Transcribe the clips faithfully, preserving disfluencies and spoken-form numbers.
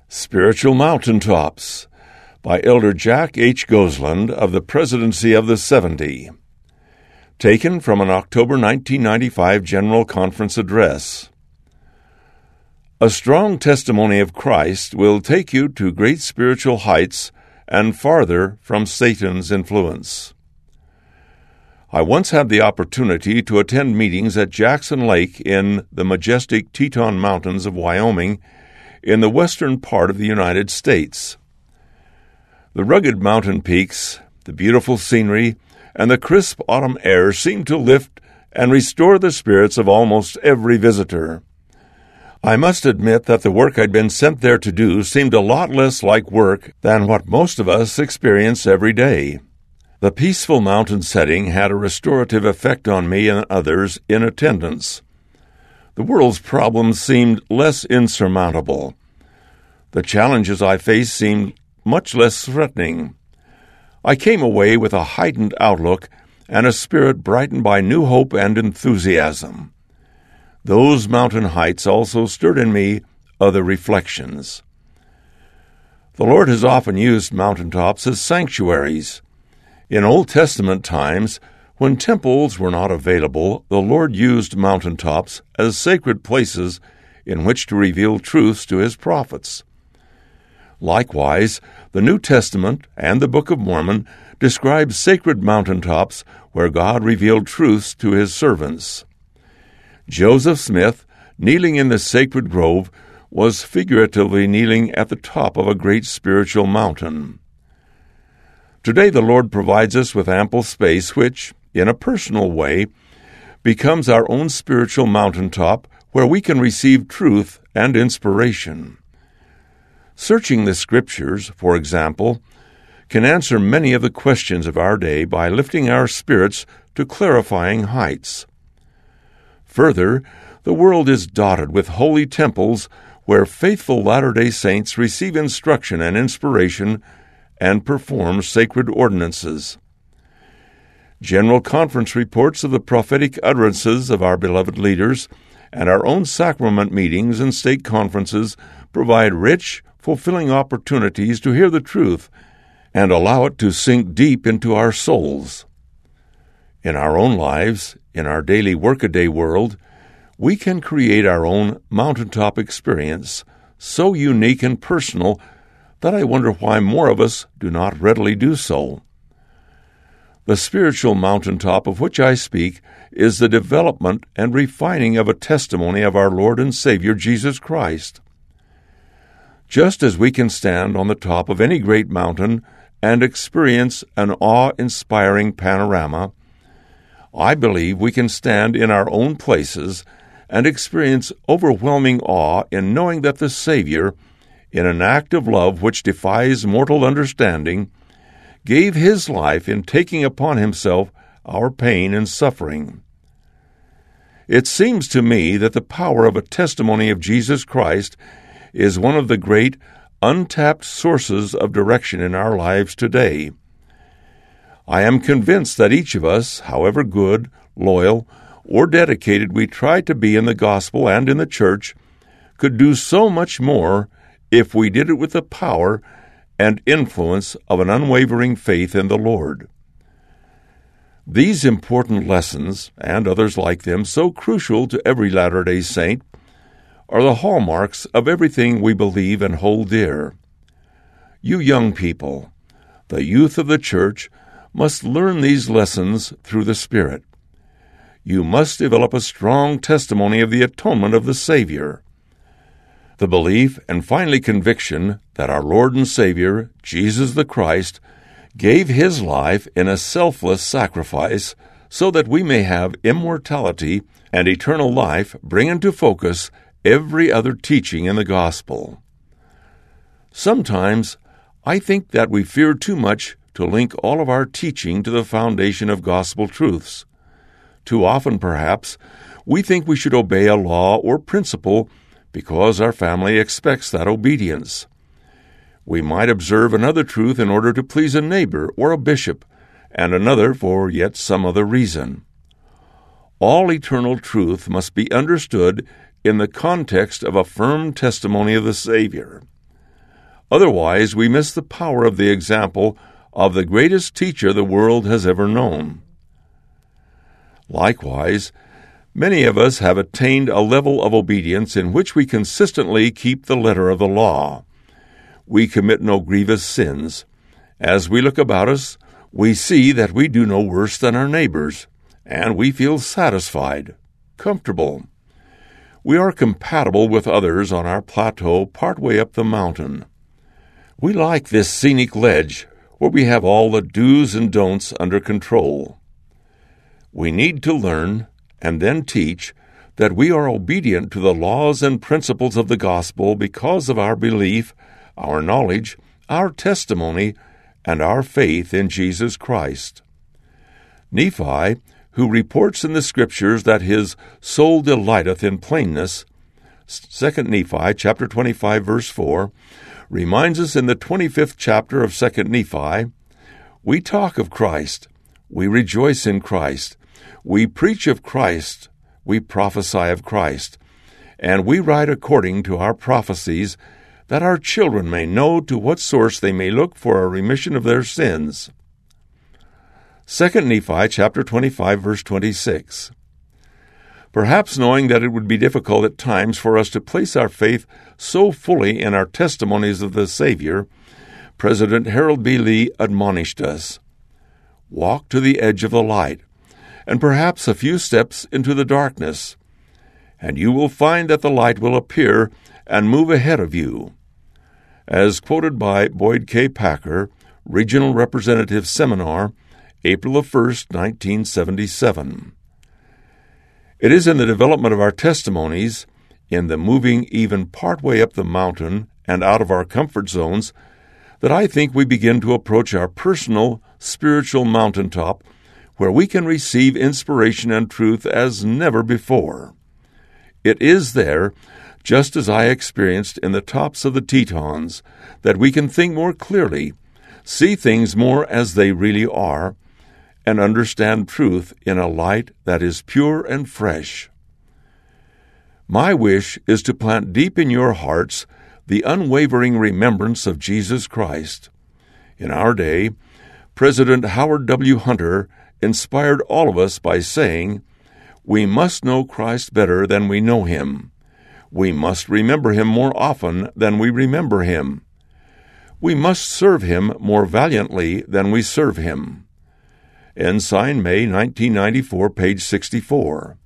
Spiritual Mountaintops by Elder Jack H. Gosland of the Presidency of the Seventy. Taken from an October nineteen ninety-five General Conference address. A strong testimony of Christ will take you to great spiritual heights and farther from Satan's influence. I once had the opportunity to attend meetings at Jackson Lake in the majestic Teton Mountains of Wyoming in the western part of the United States. The rugged mountain peaks, the beautiful scenery, and the crisp autumn air seemed to lift and restore the spirits of almost every visitor. I must admit that the work I'd been sent there to do seemed a lot less like work than what most of us experience every day. The peaceful mountain setting had a restorative effect on me and others in attendance. The world's problems seemed less insurmountable. The challenges I faced seemed much less threatening. I came away with a heightened outlook and a spirit brightened by new hope and enthusiasm. Those mountain heights also stirred in me other reflections. The Lord has often used mountaintops as sanctuaries. In Old Testament times, when temples were not available, the Lord used mountaintops as sacred places in which to reveal truths to his prophets. Likewise, the New Testament and the Book of Mormon describe sacred mountaintops where God revealed truths to his servants. Joseph Smith, kneeling in the sacred grove, was figuratively kneeling at the top of a great spiritual mountain. Today the Lord provides us with ample space which, in a personal way, becomes our own spiritual mountaintop where we can receive truth and inspiration. Searching the Scriptures, for example, can answer many of the questions of our day by lifting our spirits to clarifying heights. Further, the world is dotted with holy temples where faithful Latter-day Saints receive instruction and inspiration and perform sacred ordinances. General Conference reports of the prophetic utterances of our beloved leaders and our own sacrament meetings and state conferences provide rich, fulfilling opportunities to hear the truth and allow it to sink deep into our souls. In our own lives, in our daily workaday world, we can create our own mountaintop experience, so unique and personal that I wonder why more of us do not readily do so. The spiritual mountaintop of which I speak is the development and refining of a testimony of our Lord and Savior Jesus Christ. Just as we can stand on the top of any great mountain and experience an awe-inspiring panorama, I believe we can stand in our own places and experience overwhelming awe in knowing that the Savior, in an act of love which defies mortal understanding, gave his life in taking upon himself our pain and suffering. It seems to me that the power of a testimony of Jesus Christ is one of the great, untapped sources of direction in our lives today. I am convinced that each of us, however good, loyal, or dedicated we try to be in the gospel and in the church, could do so much more if we did it with the power and influence of an unwavering faith in the Lord. These important lessons, and others like them so crucial to every Latter-day Saint, are the hallmarks of everything we believe and hold dear. You young people, the youth of the church, must learn these lessons through the Spirit. You must develop a strong testimony of the atonement of the Savior. The belief and finally conviction that our Lord and Savior, Jesus the Christ, gave his life in a selfless sacrifice so that we may have immortality and eternal life bring into focus every other teaching in the gospel. Sometimes I think that we fear too much to link all of our teaching to the foundation of gospel truths. Too often, perhaps, we think we should obey a law or principle because our family expects that obedience. We might observe another truth in order to please a neighbor or a bishop, and another for yet some other reason. All eternal truth must be understood in the context of a firm testimony of the Savior. Otherwise, we miss the power of the example of the greatest teacher the world has ever known. Likewise, many of us have attained a level of obedience in which we consistently keep the letter of the law. We commit no grievous sins. As we look about us, we see that we do no worse than our neighbors, and we feel satisfied, comfortable. We are compatible with others on our plateau partway up the mountain. We like this scenic ledge where we have all the do's and don'ts under control. We need to learn and then teach that we are obedient to the laws and principles of the gospel because of our belief, our knowledge, our testimony, and our faith in Jesus Christ. Nephi, who reports in the Scriptures that his soul delighteth in plainness, Second Nephi chapter twenty-five, verse four, reminds us in the twenty-fifth chapter of Second Nephi, we talk of Christ, we rejoice in Christ, we preach of Christ, we prophesy of Christ, and we write according to our prophecies, that our children may know to what source they may look for a remission of their sins. Second Nephi chapter twenty-five, verse twenty-six. Perhaps knowing that it would be difficult at times for us to place our faith so fully in our testimonies of the Savior, President Harold B. Lee admonished us, walk to the edge of the light, and perhaps a few steps into the darkness, and you will find that the light will appear and move ahead of you. As quoted by Boyd K. Packer, Regional Representative Seminar, April first, nineteen seventy-seven. It is in the development of our testimonies, in the moving even partway up the mountain and out of our comfort zones, that I think we begin to approach our personal, spiritual mountaintop where we can receive inspiration and truth as never before. It is there, just as I experienced in the tops of the Tetons, that we can think more clearly, see things more as they really are, and understand truth in a light that is pure and fresh. My wish is to plant deep in your hearts the unwavering remembrance of Jesus Christ. In our day, President Howard W. Hunter inspired all of us by saying, "We must know Christ better than we know Him. We must remember Him more often than we remember Him. We must serve Him more valiantly than we serve Him." Ensign, May nineteen ninety-four, page sixty-four.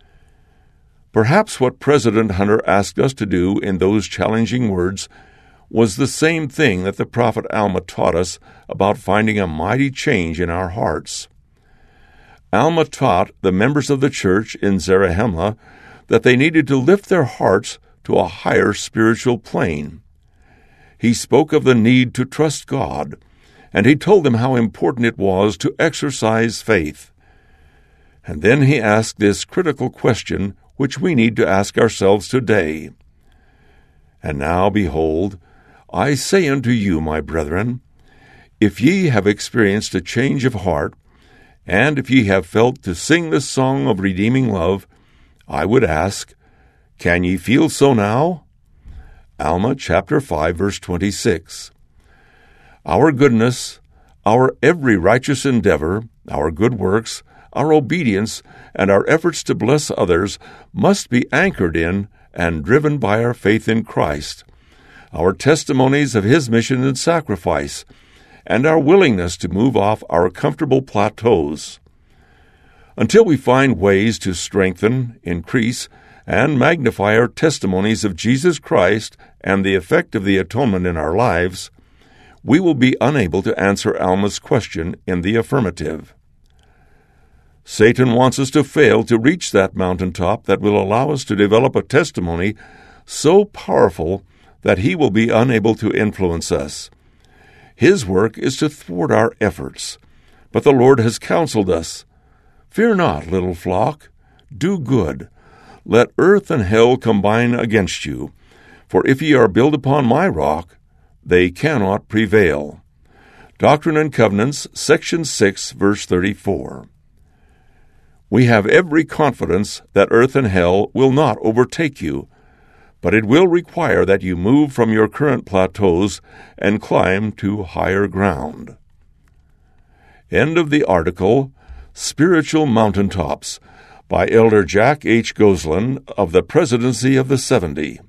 Perhaps what President Hunter asked us to do in those challenging words was the same thing that the prophet Alma taught us about finding a mighty change in our hearts. Alma taught the members of the church in Zarahemla that they needed to lift their hearts to a higher spiritual plane. He spoke of the need to trust God, and he told them how important it was to exercise faith. And then he asked this critical question which we need to ask ourselves today. And now, behold, I say unto you, my brethren, if ye have experienced a change of heart, and if ye have felt to sing the song of redeeming love, I would ask, can ye feel so now? Alma chapter five, verse twenty-six. Our goodness, our every righteous endeavor, our good works, our obedience, and our efforts to bless others must be anchored in and driven by our faith in Christ, our testimonies of His mission and sacrifice, and our willingness to move off our comfortable plateaus. Until we find ways to strengthen, increase, and magnify our testimonies of Jesus Christ and the effect of the atonement in our lives, we will be unable to answer Alma's question in the affirmative. Satan wants us to fail to reach that mountaintop that will allow us to develop a testimony so powerful that he will be unable to influence us. His work is to thwart our efforts, but the Lord has counseled us, "Fear not, little flock, do good. Let earth and hell combine against you, for if ye are built upon my rock, they cannot prevail." Doctrine and Covenants, section six, verse thirty-four. We have every confidence that earth and hell will not overtake you, but it will require that you move from your current plateaus and climb to higher ground. End of the article, Spiritual Mountaintops, by Elder Jack H. Goslan of the Presidency of the Seventy.